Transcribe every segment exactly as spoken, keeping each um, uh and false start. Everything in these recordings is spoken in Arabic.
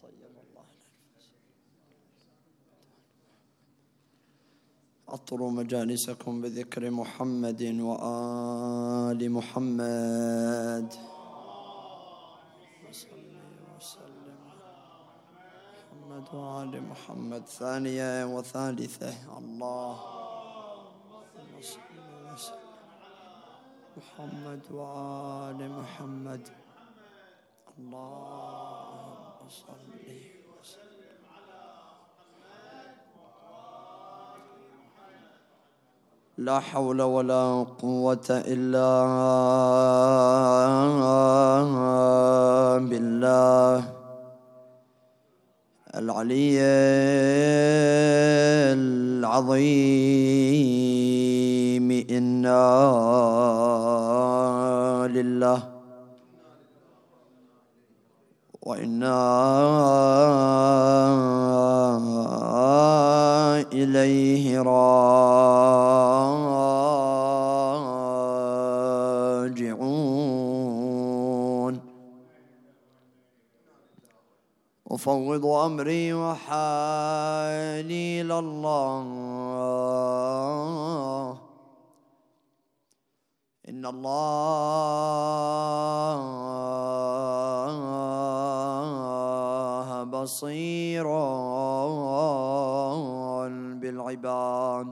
أطروا مجالسكم بذكر محمد وآل محمد. صلي وسلم محمد وآل محمد ثانية وثالثة. الله صل وسلم محمد وآل محمد. اللهم صل لا حول ولا قوة إلا بالله العلي العظيم. إنا لله وإنا إليه راجعون. أفوض أمري وحالي إلى الله. إن الله بصير بالعباد.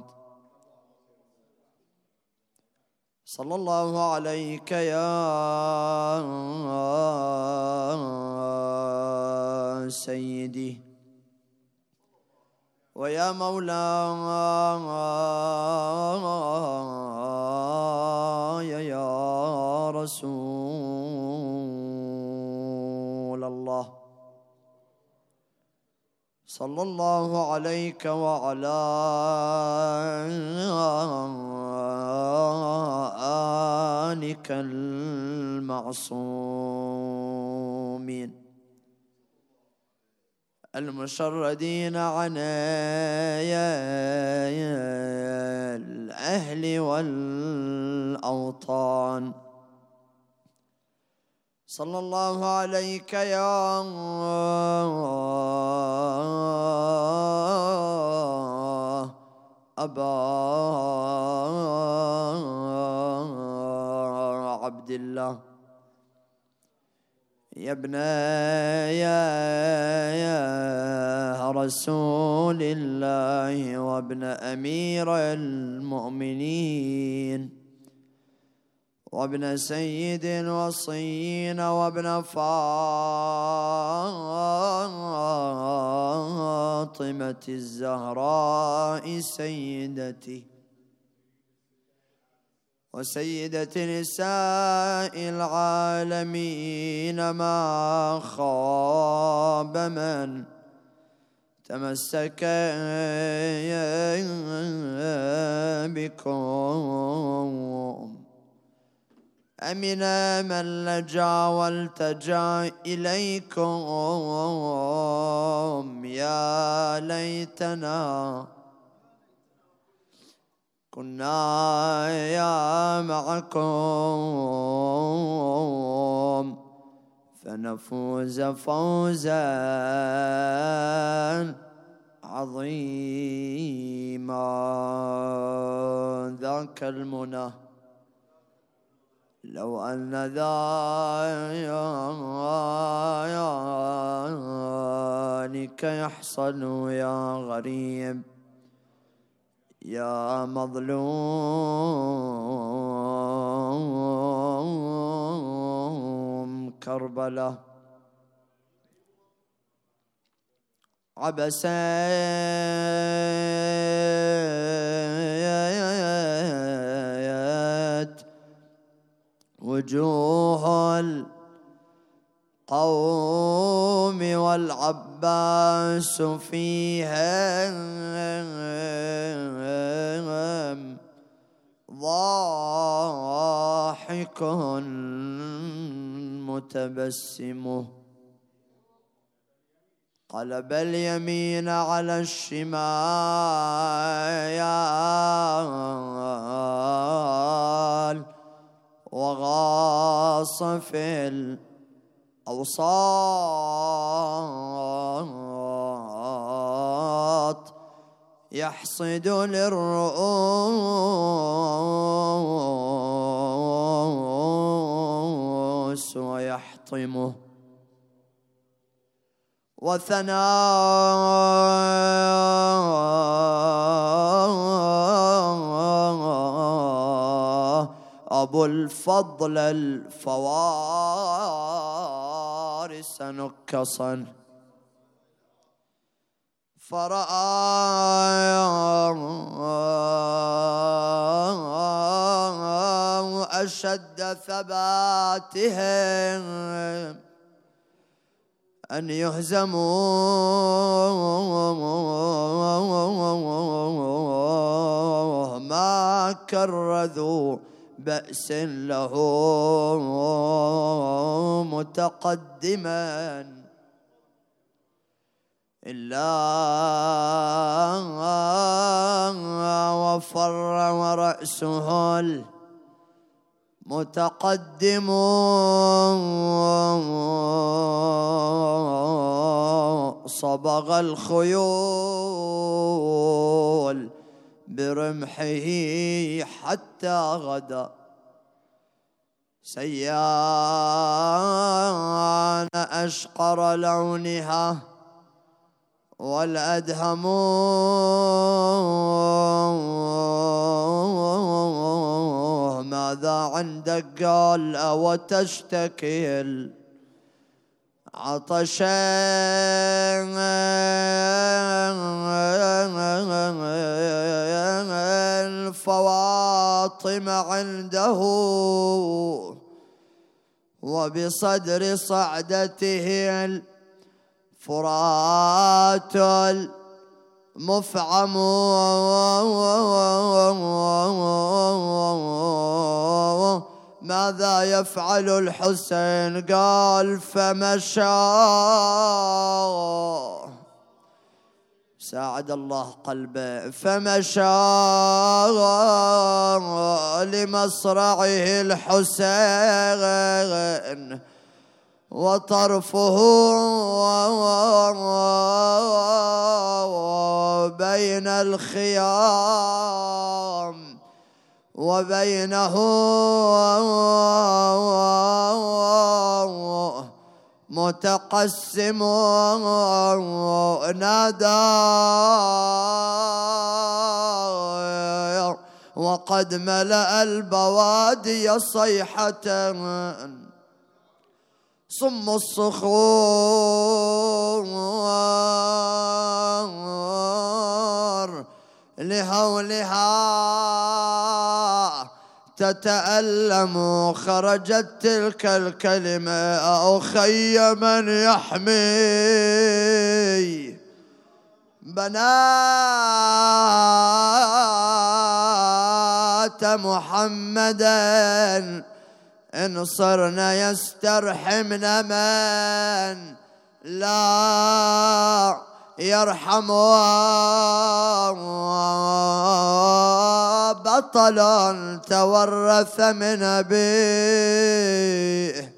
صلى الله عليك يا سيدي ويا مولاي يا رسول الله. صلى الله عليك وعلى آلك المعصومين المشردين عن الأهل والأوطان. صلى الله عليك يا أبا عبد الله يا ابن يا رسول الله وابن أمير المؤمنين وابن سيد الوصيين وابن فاطمة الزهراء سيدتي وسيدة نساء العالمين. ما خاب من تمسك بكم. أمن من لجا والتجا إليكم. يا ليتنا كنا يا معكم فنفوز فوزا عظيما. ذاك المنى لو أن ذلك يحصل يا غريب يا مظلوم كربلاء. عبست وجوه القوم والعباس فيها ضاحك متبسم. قلب اليمين على الشمال وغاص في أوساط يحصد للرؤوس ويحطمه، وثناء أبو الفضل الفوارس نكصا، فرأى أشد ثباتهم أن يهزموا، ما كرذوا بأس له متقدما، إلا وفر ورأسه المتقدم صبغ الخيول برمحه حتى غدا، سيان أشقر لونها والأدهم ماذا عندك؟ قال أو تشتكي عطشان الفواطم عنده، وبصدر صعدته الفرات المفعم، ماذا يفعل الحسين؟ قال فمشى، ساعد الله قلبه، فمشى لمصرعه الحسين وطرفه بين الخيام وبينه متقسم، نادى وقد ملأ البوادي صيحة، صم الصخور لهولها تتألم، خرجت تلك الكلمة أخي من يحمي بنات محمدا، إن صرنا يسترحمن من لا يرحم، بطل تورث من أبيه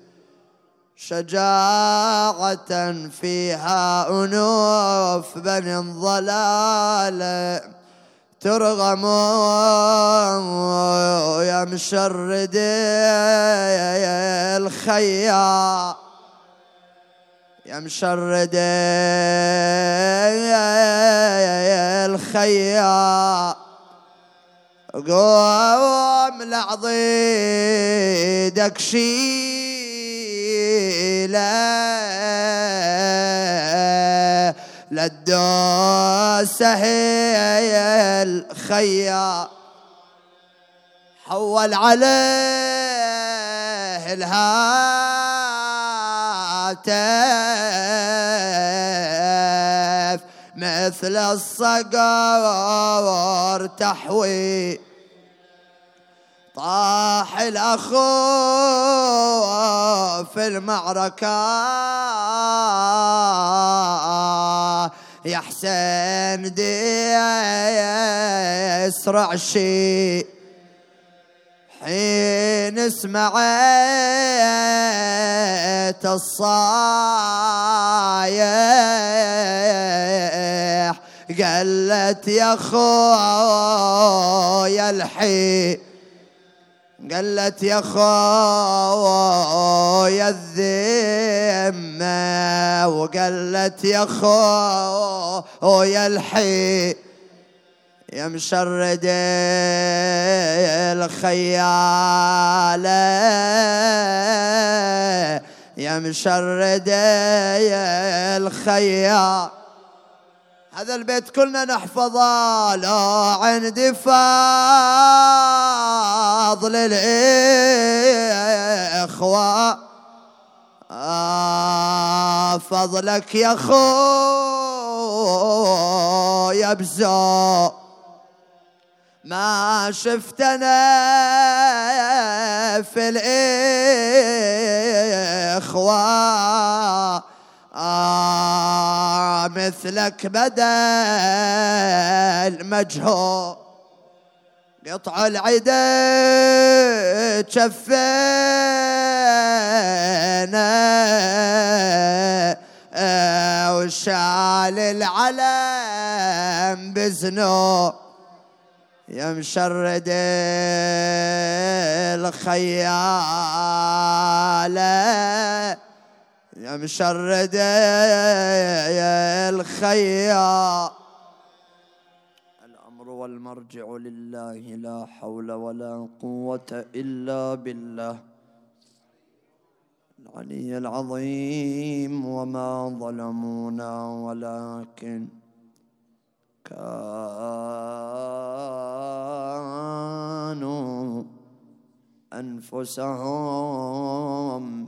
شجاعة فيها أنوف بني الضلال ترغم، يا مشرد الخيا يا مشرد الخيا، قوم لعضيدك شيله للدوسة هي الخيا، حول عليه الهاتف مثل الصقر تحوي، طاح الأخو في المعركة يا حسين دي اسرع شي، حين سمعت الصايح قالت يا خويا الحي قالت يا خويا الذمة وقالت يا خويا الحي يا مشرد الخيالة يا مشرد الخيال. هذا البيت كلنا نحفظه. لا عندي فضل الإخوة آه فضلك يا خويا بزو ما شفت أنا في الإخوة آه مثلك بدل مجهول قطع العدا شفينا آه وشال العلم بزنو يا مشرد الخيالة يا مشرد الخيال. الأمر والمرجع لله لا حول ولا قوة إلا بالله العلي العظيم. وما ظلمونا ولكن كانوا أنفسهم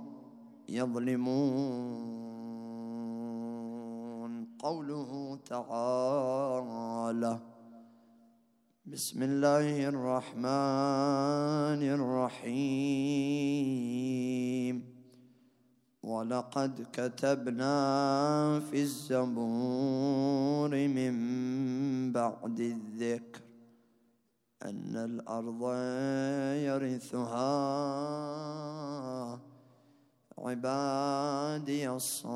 يظلمون. قوله تعالى بسم الله الرحمن الرحيم ولقد كتبنا في الزبور من بعد الذكر أن الأرض يرثها عبادي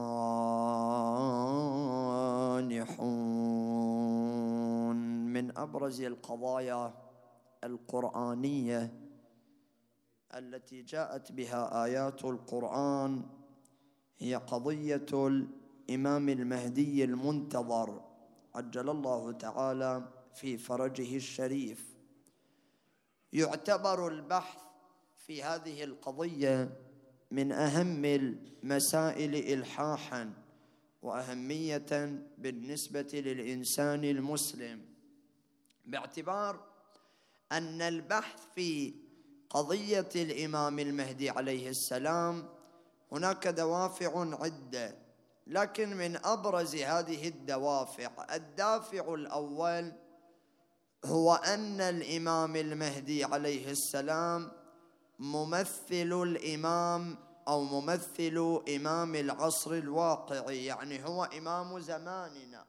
الصالحون. من أبرز القضايا القرآنية التي جاءت بها آيات القرآن هي قضية الإمام المهدي المنتظر عجل الله تعالى في فرجه الشريف. يعتبر البحث في هذه القضية من أهم المسائل إلحاحاً وأهمية بالنسبة للإنسان المسلم، باعتبار أن البحث في قضية الإمام المهدي عليه السلام هناك دوافع عدة، لكن من أبرز هذه الدوافع الدافع الأول هو أن الإمام المهدي عليه السلام ممثل الإمام أو ممثل إمام العصر الواقعي، يعني هو إمام زماننا.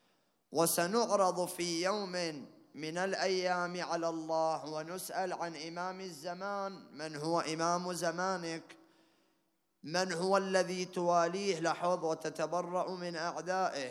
وسنعرض في يوم من الأيام على الله ونسأل عن إمام الزمان، من هو إمام زمانك؟ من هو الذي تواليه لحظ وتتبرأ من أعدائه؟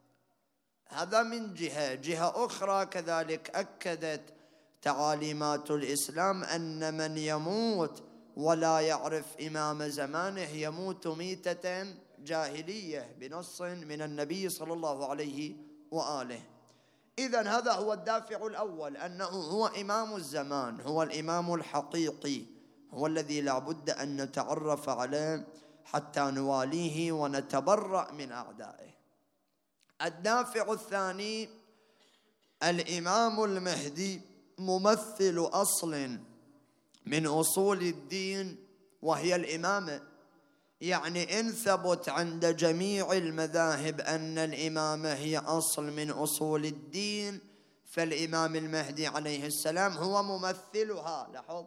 هذا من جهة. جهة أخرى كذلك أكدت تعاليمات الإسلام أن من يموت ولا يعرف إمام زمانه يموت ميتة جاهلية بنص من النبي صلى الله عليه وآله. إذن هذا هو الدافع الأول، أنه هو إمام الزمان، هو الإمام الحقيقي، هو الذي لا بد أن نتعرف عليه حتى نواليه ونتبرأ من أعدائه. الدافع الثاني الإمام المهدي ممثل أصل من أصول الدين وهي الإمامة، يعني إن ثبت عند جميع المذاهب أن الإمامة هي أصل من أصول الدين فالإمام المهدي عليه السلام هو ممثلها. لاحظ.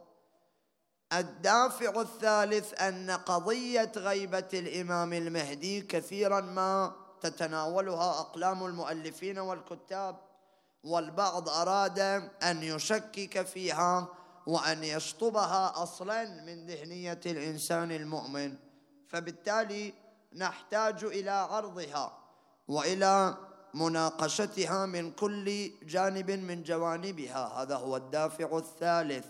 الدافع الثالث أن قضية غيبة الإمام المهدي كثيرا ما تتناولها أقلام المؤلفين والكتاب، والبعض أراد أن يشكك فيها وأن يشطبها أصلا من ذهنية الإنسان المؤمن، فبالتالي نحتاج إلى عرضها وإلى مناقشتها من كل جانب من جوانبها. هذا هو الدافع الثالث.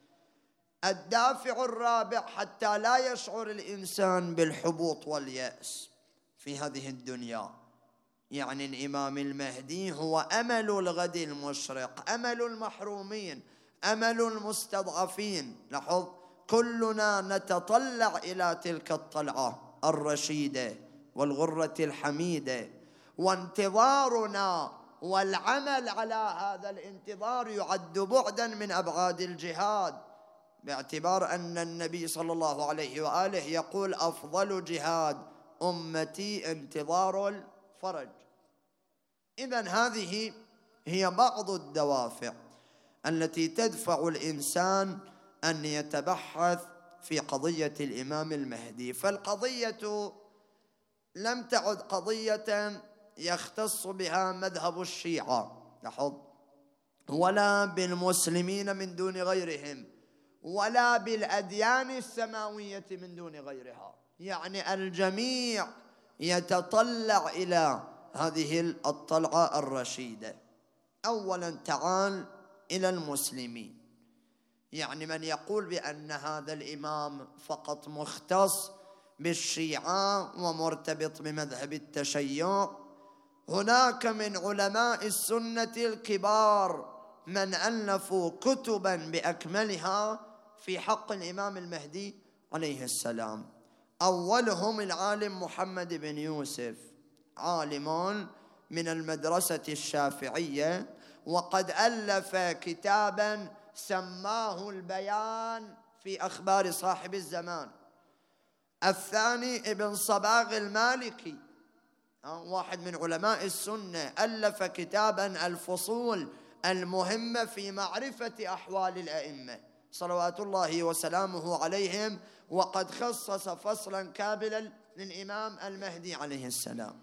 الدافع الرابع حتى لا يشعر الإنسان بالحبوط واليأس في هذه الدنيا، يعني الإمام المهدي هو أمل الغد المشرق، أمل المحرومين، أمل المستضعفين. لاحظ، كلنا نتطلع إلى تلك الطلعة الرشيدة والغرة الحميدة، وانتظارنا والعمل على هذا الانتظار يعد بعدا من أبعاد الجهاد، باعتبار أن النبي صلى الله عليه وآله يقول أفضل جهاد أمتي انتظار الفرج. إذن هذه هي بعض الدوافع التي تدفع الإنسان أن يتبحث في قضية الإمام المهدي. فالقضية لم تعد قضية يختص بها مذهب الشيعة، لاحظ، ولا بالمسلمين من دون غيرهم، ولا بالأديان السماوية من دون غيرها، يعني الجميع يتطلع إلى هذه الطلعة الرشيدة. أولا تعال إلى المسلمين، يعني من يقول بأن هذا الإمام فقط مختص بالشيعة ومرتبط بمذهب التشيع، هناك من علماء السنة الكبار من ألفوا كتبا بأكملها في حق الإمام المهدي عليه السلام. أولهم العالم محمد بن يوسف، عالم من المدرسة الشافعية، وقد ألف كتابا سماه البيان في أخبار صاحب الزمان. الثاني ابن صباغ المالكي، واحد من علماء السنة، ألف كتابا الفصول المهمة في معرفة أحوال الأئمة صلوات الله وسلامه عليهم، وقد خصص فصلا كاملا للإمام المهدي عليه السلام.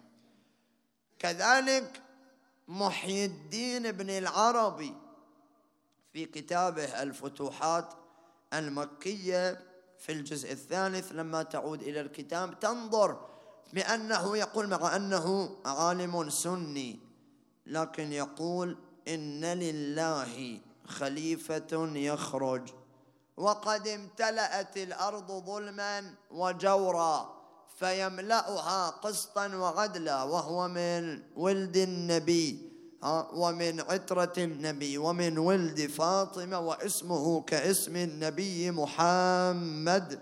كذلك محي الدين بن العربي في كتابه الفتوحات المكية في الجزء الثالث، لما تعود إلى الكتاب تنظر بأنه يقول مع أنه عالم سني، لكن يقول إن لله خليفة يخرج وقد امتلأت الأرض ظلما وجورا فيملأها قسطا وعدلا، وهو من ولد النبي ومن عترة النبي ومن ولد فاطمة، واسمه كاسم النبي محمد.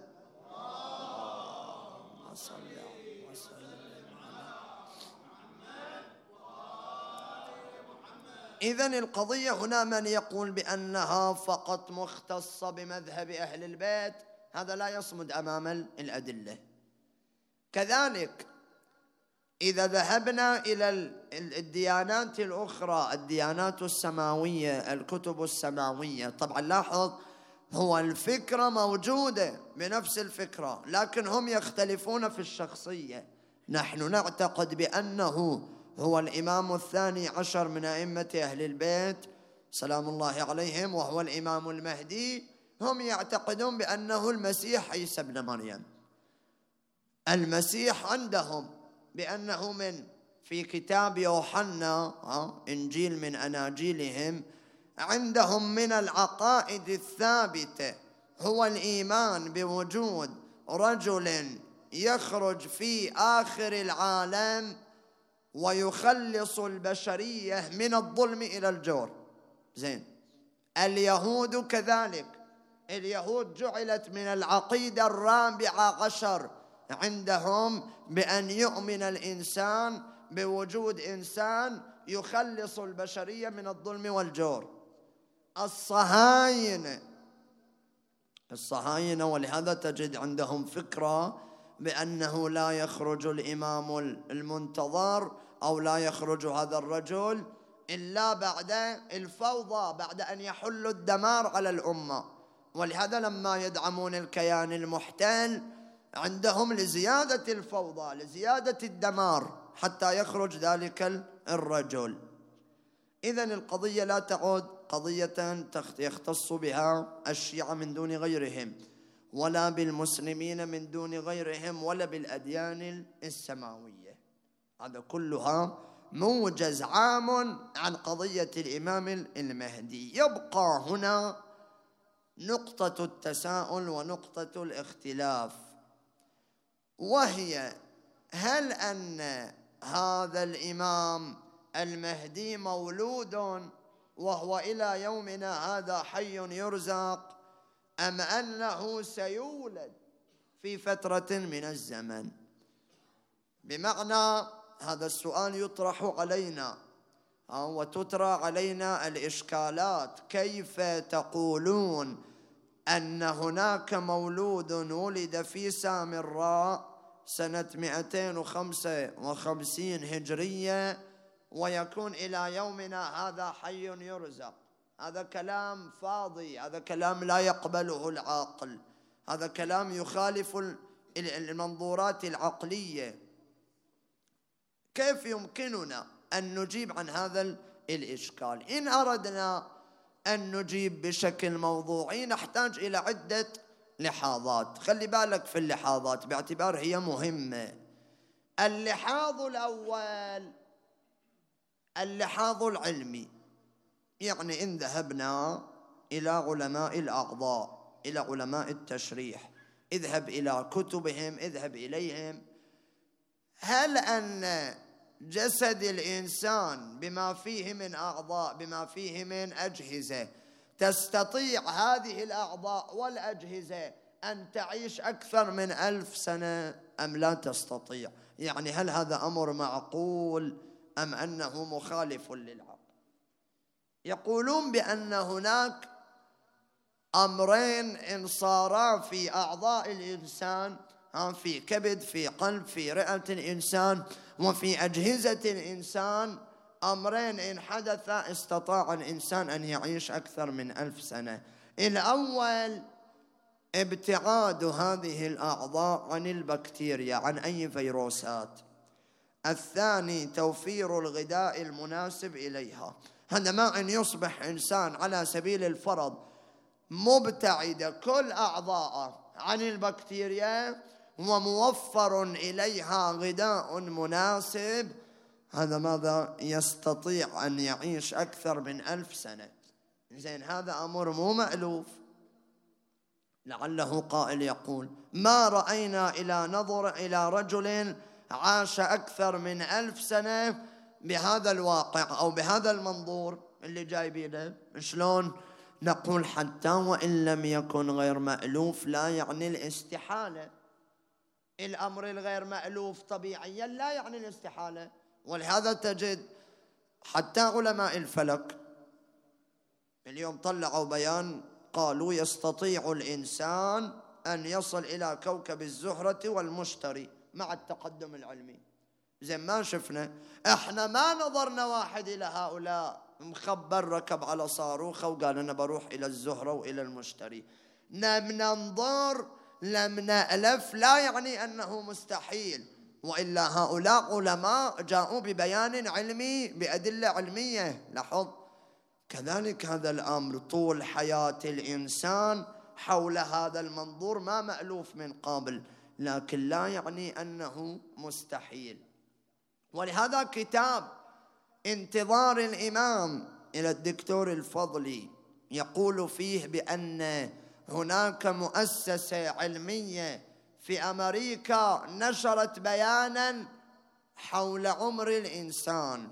إذن القضية هنا من يقول بأنها فقط مختصة بمذهب أهل البيت، هذا لا يصمد أمام الأدلة. كذلك إذا ذهبنا إلى الديانات الأخرى، الديانات السماوية، الكتب السماوية، طبعا لاحظ هو الفكرة موجودة بنفس الفكرة، لكن هم يختلفون في الشخصية. نحن نعتقد بأنه هو الإمام الثاني عشر من أئمة أهل البيت سلام الله عليهم، وهو الإمام المهدي. هم يعتقدون بأنه المسيح عيسى ابن مريم. المسيح عندهم بأنه من في كتاب يوحنا، إنجيل من أناجيلهم، عندهم من العقائد الثابتة هو الإيمان بوجود رجل يخرج في آخر العالم ويخلص البشرية من الظلم إلى الجور. زين، اليهود كذلك، اليهود جعلت من العقيدة الرابعة عشر عندهم بأن يؤمن الإنسان بوجود إنسان يخلص البشرية من الظلم والجور. الصهاينة الصهاينة ولهذا تجد عندهم فكرة بأنه لا يخرج الإمام المنتظر أو لا يخرج هذا الرجل إلا بعد الفوضى، بعد أن يحل الدمار على الأمة. ولهذا لما يدعمون الكيان المحتل عندهم لزيادة الفوضى، لزيادة الدمار، حتى يخرج ذلك الرجل. إذن القضية لا تعود قضية يختص بها الشيعة من دون غيرهم، ولا بالمسلمين من دون غيرهم ولا بالأديان السماوية. هذا كلها موجز عام عن قضية الإمام المهدي. يبقى هنا نقطة التساؤل ونقطة الاختلاف، وهي هل أن هذا الإمام المهدي مولود وهو إلى يومنا هذا حي يرزق، أم أنه سيولد في فترة من الزمن؟ بمعنى هذا السؤال يطرح علينا وتطرح علينا الإشكالات. كيف تقولون أن هناك مولود ولد في سامراء سنة مئتين وخمسة وخمسين هجرية ويكون إلى يومنا هذا حي يرزق؟ هذا كلام فاضي، هذا كلام لا يقبله العقل، هذا كلام يخالف المنظورات العقلية. كيف يمكننا أن نجيب عن هذا الإشكال؟ إن أردنا أن نجيب بشكل موضوعي نحتاج إلى عدة لحاظات. خلي بالك في اللحاظات باعتبار هي مهمة. اللحاظ الأول اللحاظ العلمي، يعني إن ذهبنا إلى علماء الأعضاء، إلى علماء التشريح، اذهب إلى كتبهم، اذهب إليهم، هل أن جسد الإنسان بما فيه من أعضاء، بما فيه من أجهزة، تستطيع هذه الأعضاء والأجهزة أن تعيش أكثر من ألف سنة أم لا تستطيع؟ يعني هل هذا أمر معقول أم أنه مخالف للعقل؟ يقولون بأن هناك أمرين إن صارا في أعضاء الإنسان، في كبد، في قلب، في رئة الإنسان، وفي أجهزة الإنسان، أمرين إن حدث استطاع الإنسان أن يعيش أكثر من ألف سنة. الأول ابتعاد هذه الأعضاء عن البكتيريا، عن أي فيروسات. الثاني توفير الغذاء المناسب إليها. هذا ما أن يصبح إنسان على سبيل الفرض مبتعد كل أعضاء عن البكتيريا وموفر إليها غذاء مناسب، هذا ماذا؟ يستطيع أن يعيش أكثر من ألف سنة. زين، هذا أمر مو مألوف. لعله قائل يقول ما رأينا إلى نظر إلى رجل عاش أكثر من ألف سنة بهذا الواقع أو بهذا المنظور اللي جايبينه. شلون نقول حتى وإن لم يكن غير مألوف لا يعني الاستحالة؟ الأمر الغير مألوف طبيعيا لا يعني الاستحالة. ولهذا تجد حتى علماء الفلك اليوم طلعوا بيان، قالوا يستطيع الإنسان أن يصل إلى كوكب الزهرة والمشتري مع التقدم العلمي. زين، ما شفنا، احنا ما نظرنا واحد إلى هؤلاء مخبر ركب على صاروخه وقال أنا بروح إلى الزهرة وإلى المشتري. لم ننظر، لم نألف، لا يعني أنه مستحيل. وإلا هؤلاء علماء جاءوا ببيان علمي بأدلة علمية. لاحظ كذلك هذا الأمر، طول حياة الإنسان حول هذا المنظور ما مألوف من قبل، لكن لا يعني أنه مستحيل. ولهذا كتاب انتظار الإمام إلى الدكتور الفضلي يقول فيه بأن هناك مؤسسة علمية في أمريكا نشرت بيانا حول عمر الإنسان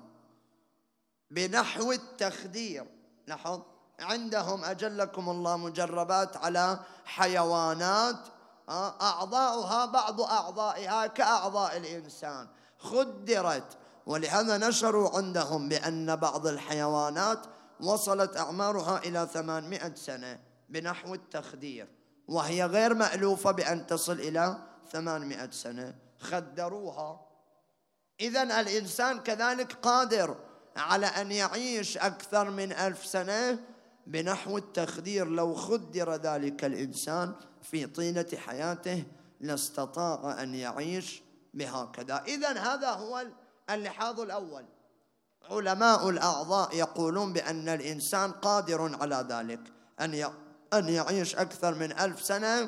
بنحو التخدير. لاحظ، عندهم أجلكم الله مجربات على حيوانات أعضاؤها بعض أعضائها كأعضاء الإنسان خدرت، ولهذا نشروا عندهم بأن بعض الحيوانات وصلت أعمارها إلى ثمانمائة سنة بنحو التخدير، وهي غير مألوفة بأن تصل إلى ثمانمائة سنة، خدروها. إذن الإنسان كذلك قادر على أن يعيش أكثر من ألف سنة بنحو التخدير. لو خدر ذلك الإنسان في طيلة حياته لاستطاع أن يعيش بهكذا. إذن هذا هو اللحاظ الأول. علماء الأعضاء يقولون بأن الإنسان قادر على ذلك، أن أن يعيش أكثر من ألف سنة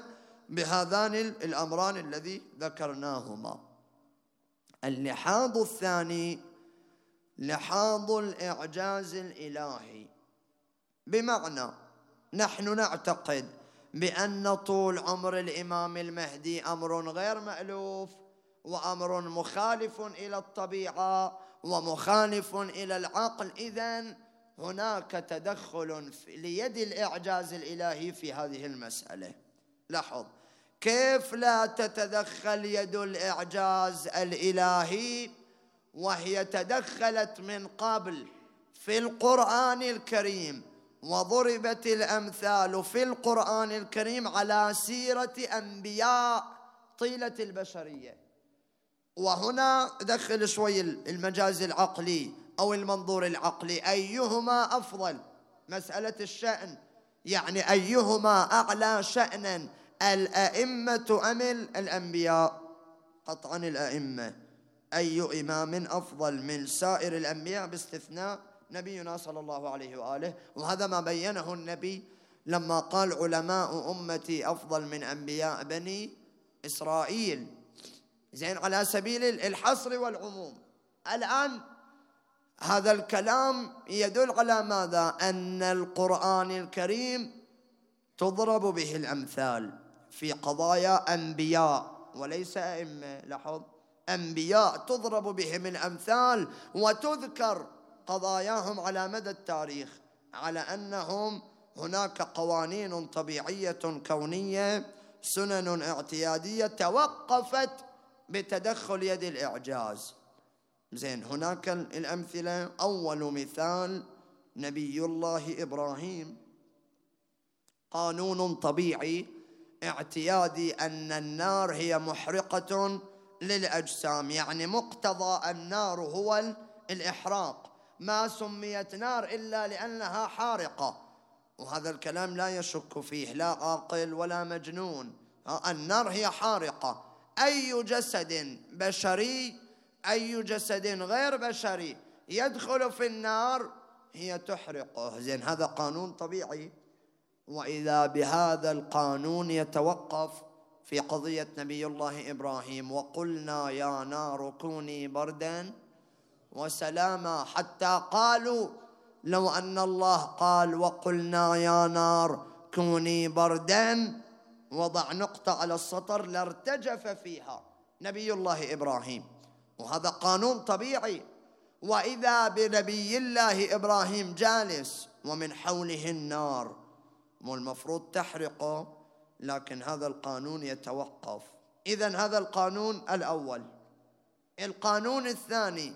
بهذان الأمران الذي ذكرناهما. اللحاظ الثاني لحاظ الإعجاز الإلهي، بمعنى نحن نعتقد بأن طول عمر الإمام المهدي أمر غير مألوف، وأمر مخالف إلى الطبيعة ومخالف إلى العقل. إذن هناك تدخل ليد الإعجاز الإلهي في هذه المسألة. لاحظ كيف لا تتدخل يد الإعجاز الإلهي وهي تدخلت من قبل في القرآن الكريم، وضربت الأمثال في القرآن الكريم على سيرة أنبياء طيلة البشرية. وهنا دخل شوي المجاز العقلي أو المنظور العقلي، أيهما أفضل؟ مسألة الشأن، يعني أيهما أعلى شأنا، الأئمة أم الأنبياء؟ قطعا الأئمة. أي إمام أفضل من سائر الأنبياء باستثناء نبينا صلى الله عليه وآله؟ وهذا ما بينه النبي لما قال علماء أمتي أفضل من أنبياء بني إسرائيل، زين، على سبيل الحصر والعموم. الآن هذا الكلام يدل على ماذا؟ أن القرآن الكريم تضرب به الأمثال في قضايا أنبياء وليس أئمة. لاحظ، أنبياء تضرب بهم الأمثال وتذكر قضاياهم على مدى التاريخ، على أنهم هناك قوانين طبيعية كونية، سنن اعتيادية توقفت بتدخل يد الإعجاز. زين، هناك الأمثلة. أول مثال نبي الله إبراهيم، قانون طبيعي اعتيادي أن النار هي محرقة للأجسام، يعني مقتضى النار هو الإحراق، ما سميت نار إلا لأنها حارقة، وهذا الكلام لا يشك فيه لا عاقل ولا مجنون. النار هي حارقة. أي جسد بشري، أي جسد غير بشري يدخل في النار هي تحرقه. زين، هذا قانون طبيعي. وإذا بهذا القانون يتوقف في قضية نبي الله إبراهيم، وقلنا يا نار كوني بردا وسلاما، حتى قالوا لو أن الله قال وقلنا يا نار كوني بردا، وضع نقطة على السطر، لارتجف فيها نبي الله إبراهيم، وهذا قانون طبيعي. وإذا بنبي الله إبراهيم جالس ومن حوله النار، والمفروض تحرقه، لكن هذا القانون يتوقف. إذن هذا القانون الأول. القانون الثاني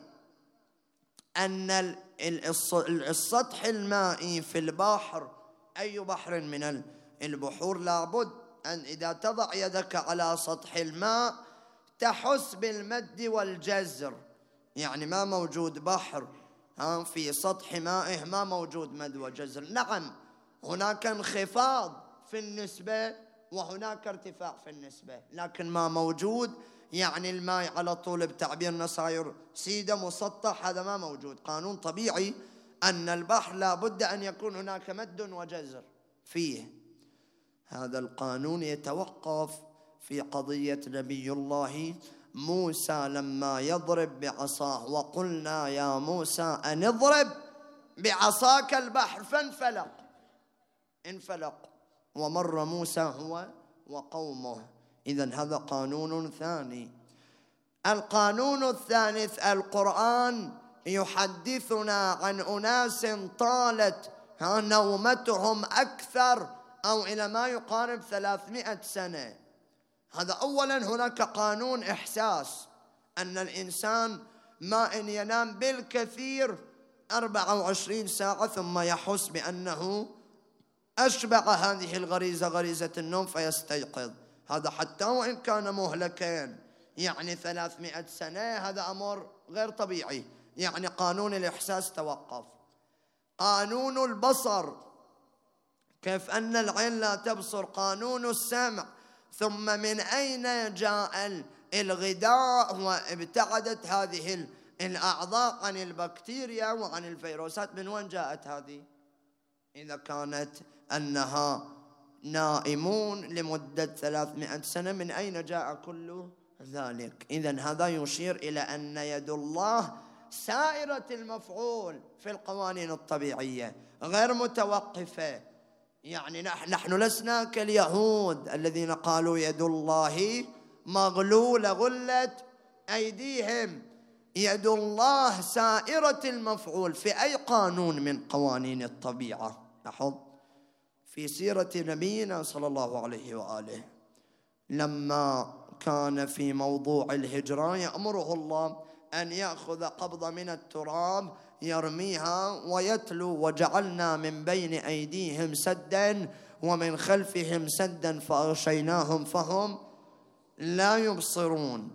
أن السطح المائي في البحر، أي بحر من البحور، لابد أن إذا تضع يدك على سطح الماء تحس بالمد والجزر، يعني ما موجود بحر ها في سطح مائه ما موجود مد وجزر. نعم، هناك انخفاض في النسبة وهناك ارتفاع في النسبة، لكن ما موجود يعني الماء على طول بتعبيرنا صاير سيدة مسطح، هذا ما موجود. قانون طبيعي أن البحر لا بد أن يكون هناك مد وجزر فيه. هذا القانون يتوقف في قضية نبي الله موسى لما يضرب بعصاه، وقلنا يا موسى أن اضرب بعصاك البحر فانفلق، انفلق ومر موسى هو وقومه. إذن هذا قانون ثاني. القانون الثالث، القرآن يحدثنا عن أناس طالت نومتهم أكثر أو إلى ما يقارب ثلاثمائة سنة. هذا أولا هناك قانون إحساس أن الإنسان ما إن ينام بالكثير أربعة وعشرين ساعة ثم يحس بأنه أشبع هذه الغريزة غريزة النوم فيستيقظ. هذا حتى وإن كان مهلكين، يعني ثلاثمائة سنة، هذا أمر غير طبيعي، يعني قانون الإحساس توقف. قانون البصر، كيف أن العين لا تبصر، قانون السمع، ثم من أين جاء الغذاء وابتعدت هذه الأعضاء عن البكتيريا وعن الفيروسات، من وين جاءت هذه؟ إذا كانت أنها نائمون لمدة ثلاثمائة سنة. من أين جاء كل ذلك؟ إذن هذا يشير إلى أن يد الله سائرة المفعول في القوانين الطبيعية غير متوقفة. يعني نحن لسنا كاليهود الذين قالوا يد الله مغلولة غلت أيديهم. يد الله سائرة المفعول في أي قانون من قوانين الطبيعة. لاحظ في سيرة نبينا صلى الله عليه وآله لما كان في موضوع الهجرة يأمره الله أن يأخذ قبضة من التراب يرميها ويتلو وجعلنا من بين أيديهم سدا ومن خلفهم سدا فأغشيناهم فهم لا يبصرون.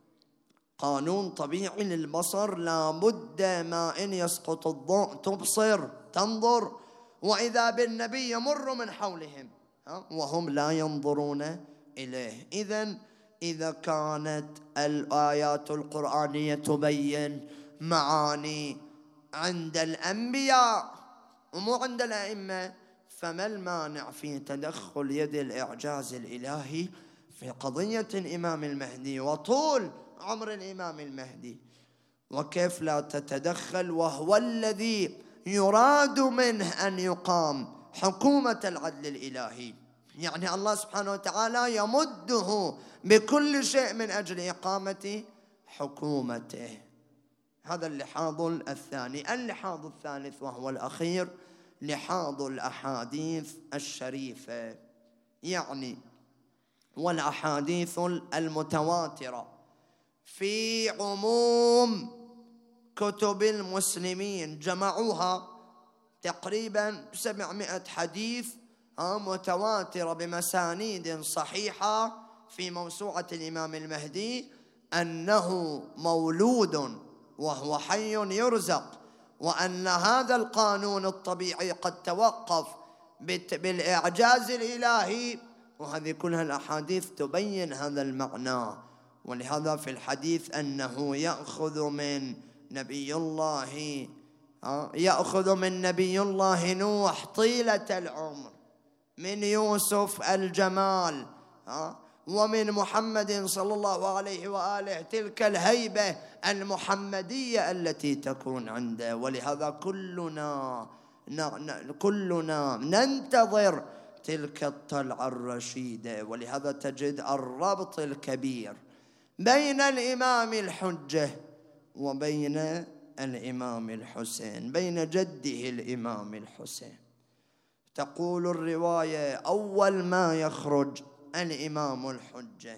قانون طبيعي للبصر، لا بد ما إن يسقط الضوء تبصر تنظر، وإذا بالنبي يمر من حولهم وهم لا ينظرون إليه. إذن إذا كانت الآيات القرآنية تبين معاني عند الأنبياء ومو عند الأئمة، فما المانع في تدخل يد الإعجاز الإلهي في قضية الإمام المهدي وطول عمر الإمام المهدي؟ وكيف لا تتدخل وهو الذي يراد منه أن يقام حكومة العدل الإلهي؟ يعني الله سبحانه وتعالى يمده بكل شيء من أجل إقامة حكومته. هذا اللحاظ الثاني. اللحاظ الثالث وهو الأخير لحاظ الأحاديث الشريفة، يعني والأحاديث المتواترة في عموم كتب المسلمين، جمعوها تقريبا سبعمائة حديث متواترة بمسانيد صحيحة في موسوعة الإمام المهدي أنه مولود وهو حي يرزق، وأن هذا القانون الطبيعي قد توقف بالإعجاز الإلهي. وهذه كلها الأحاديث تبين هذا المعنى. ولهذا في الحديث أنه يأخذ من نبي الله يأخذ من نبي الله نوح طيلة العمر، من يوسف الجمال، ومن محمد صلى الله عليه وآله تلك الهيبة المحمدية التي تكون عنده. ولهذا كلنا كلنا ننتظر تلك الطلعة الرشيدة. ولهذا تجد الربط الكبير بين الإمام الحجة وبين الإمام الحسين، بين جده الإمام الحسين. تقول الرواية أول ما يخرج الإمام الحجة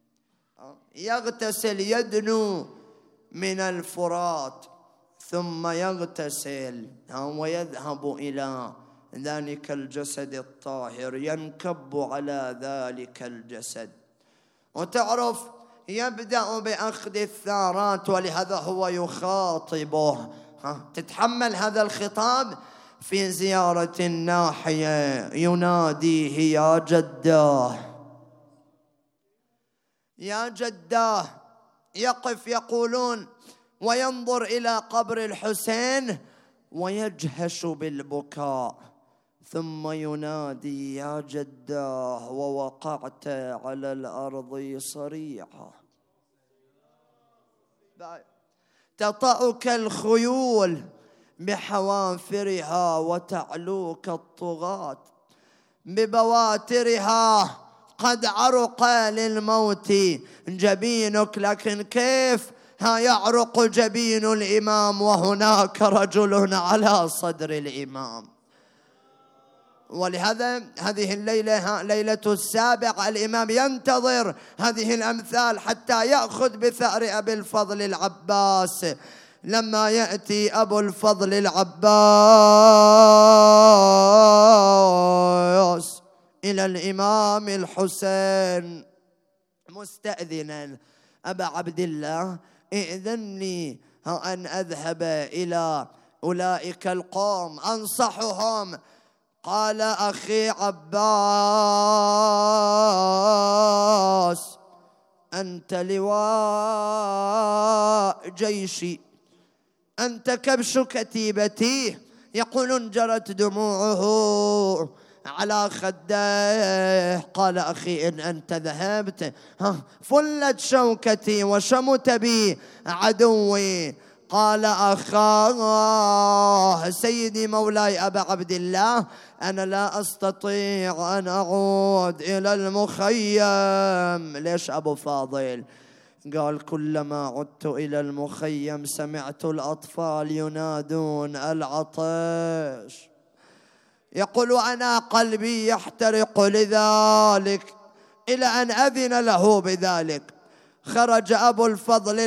يغتسل، يدنو من الفرات ثم يغتسل ويذهب إلى ذلك الجسد الطاهر، ينكب على ذلك الجسد. وتعرف يبدأ بأخذ الثارات، ولهذا هو يخاطبه. تتحمل هذا الخطاب في زيارة الناحية يناديه يا جداه يا جداه. يقف يقولون وينظر إلى قبر الحسين ويجهش بالبكاء، ثم ينادي يا جداه ووقعت على الأرض صريعا، تطأك الخيول بحوافرها وتعلوك الطغاة ببواترها، قد عرق للموت جبينك. لكن كيف ها يعرق جبين الإمام وهناك رجل على صدر الإمام؟ ولهذا هذه الليلة ليلة السابع الإمام ينتظر هذه الأمثال حتى يأخذ بثأر أبي الفضل العباس. لما يأتي أبو الفضل العباس إلى الإمام الحسين مستأذنا أبا عبد الله ائذن لي أن أذهب إلى أولئك القوم أنصحهم. قال أخي عباس أنت لواء جيشي، أنت كبش كتيبتي. يقول جرت دموعه على خديه. قال أخي إن أنت ذهبت فلت شوكتي وشمت بي عدوي. قال أخاه سيدي مولاي أبا عبد الله أنا لا أستطيع أن أعود إلى المخيم. ليش أبو فاضل؟ قال كلما عدت إلى المخيم سمعت الأطفال ينادون العطش. يقول أنا قلبي يحترق لذلك إلى أن أذن له بذلك. خرج أبو الفضل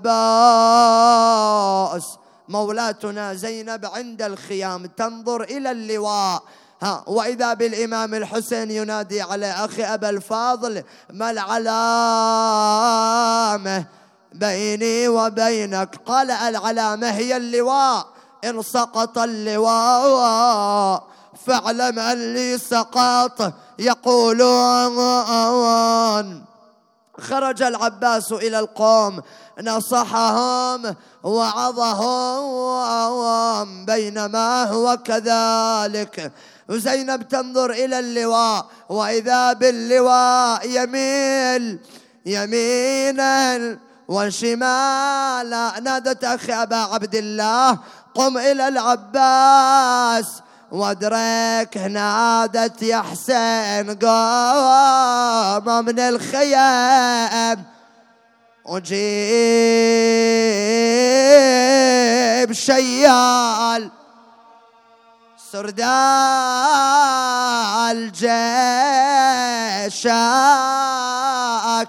العباس مولاتنا زينب عند الخيام تنظر إلى اللواء، ها وإذا بالإمام الحسين ينادي على أخي أبا الفاضل ما العلامة بيني وبينك؟ قال العلامة هي اللواء، إن سقط اللواء فاعلم أني سقط. يقولون خرج العباس إلى القوم نصحهم وعظهم بينما هو كذلك. وزينب تنظر إلى اللواء وإذا باللواء يميل يمينا وشمالا. نادت أخي أبا عبد الله قم إلى العباس وادرك. نادت يا حسين قام من الخيام وجيب شيال سردال جيشك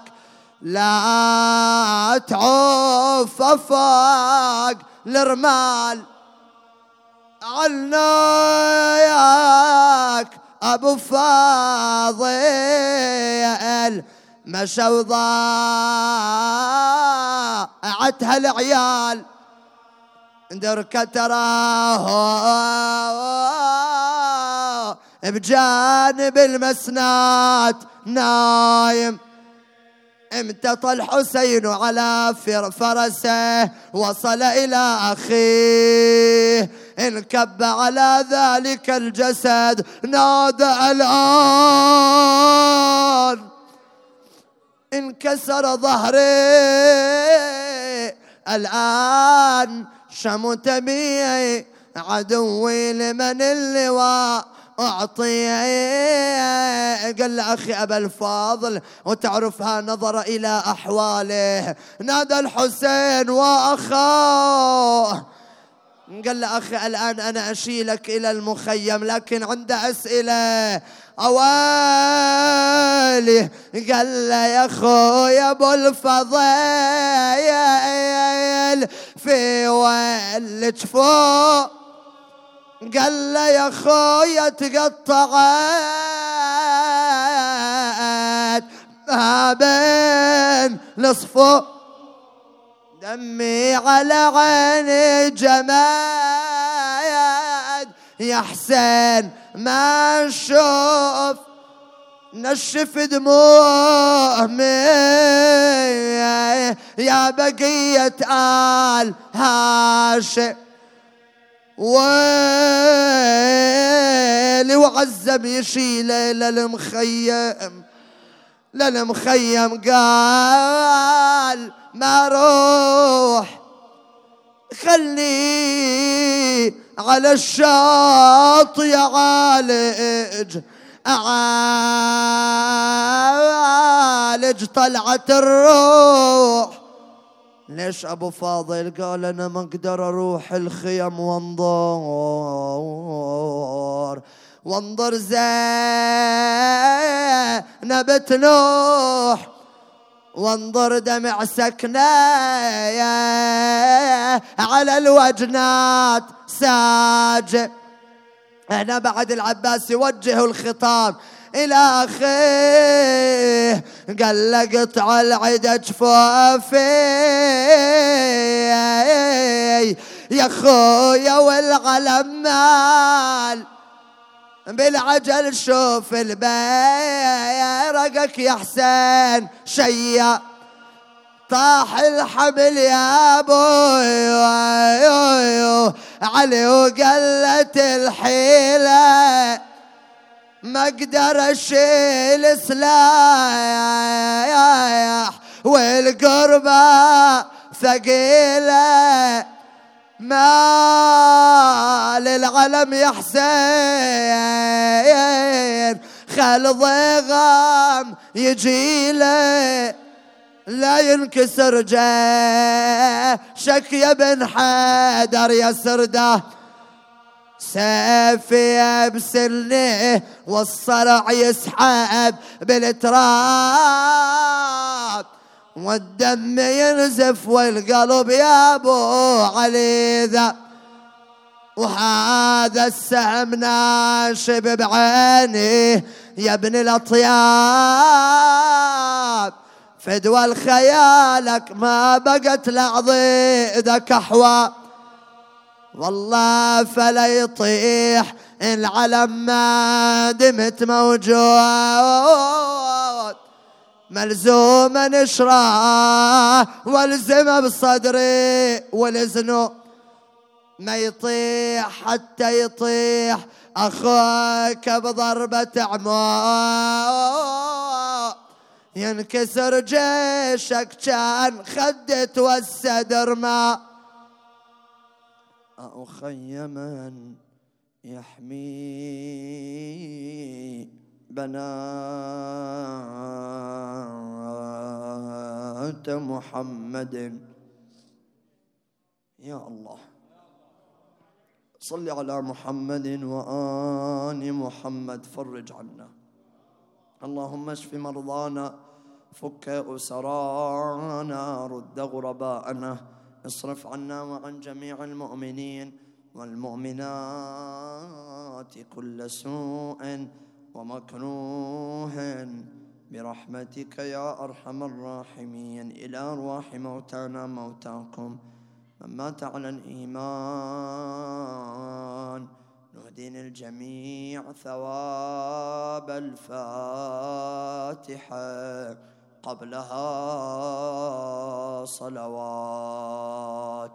لا تعوف فوق الرمال. علناك أبو فاضل مشوا ضاعتها العيال درك تراه بجانب المسنات نايم. امتطى الحسين على فرسه وصل إلى أخيه انكب على ذلك الجسد نادى الآن انكسر ظهري الآن شمت بي عدوي لمن اللواء أعطيه. قال أخي أبا الفاضل وتعرفها نظر إلى أحواله نادى الحسين وأخاه قال له أخي الآن أنا أشيلك إلى المخيم لكن عنده أسئلة. أوالي قال له يا أخويا أبو الفضيل في ولج فوق قال له يا أخويا تقطعت ما بين نصفه دمي على عيني جماد يا حسين ما نشوف نشف دموع يا بقية آل هاشم ويلي وعزم يشيله للمخيم للمخيم. قال ما روح خلني على الشاط يعالج أعالج طلعت الروح. ليش أبو فاضل؟ قال أنا ما أقدر أروح الخيم وانظر وانظر زينب تنوح وانظر دمع سكنة على الوجنات ساجئ. هنا بعد العباس يوجه الخطاب إلى أخيه قال له قطع العدا جفافي يا خويا والعلم مال بالعجل شوف البيرقك يا حسين شيا طاح الحبل يا ابوي علي وقلت الحيله ما اقدر اشيل سلاح والقربة ثقيلة، ما للعلم يا حسين خل ضيغام يجيله، لا ينكسر جيشك يا بن حيدر يا سرده، سيفي بسنه والصرع يسحب بالتراب، والدم ينزف والقلب يا ابو علي ذا، وهذا السهم ناشب بعيني يا ابن الاطياب، فدوى الخيالك ما بقت لعضيدك كحوى، والله فلا يطيح العلم ما دمت موجود، ملزوم نشره والزمه بصدري والزنو، ما يطيح حتى يطيح اخوك بضربة عمود، ينكسر جيشك كان خدت والسدر ما أخي من يحمي بنات محمد. يا الله صل على محمد وآل محمد، فرج عنا. اللهم اشف مرضانا، فك أسرانا، رد غرباءنا، اصرف عنا وعن جميع المؤمنين والمؤمنات كل سوء ومكروه برحمتك يا أرحم الراحمين. إلى أرواح موتانا موتاكم من مات على الإيمان نهدين الجميع ثواب الفاتحة، قبلها صلوات.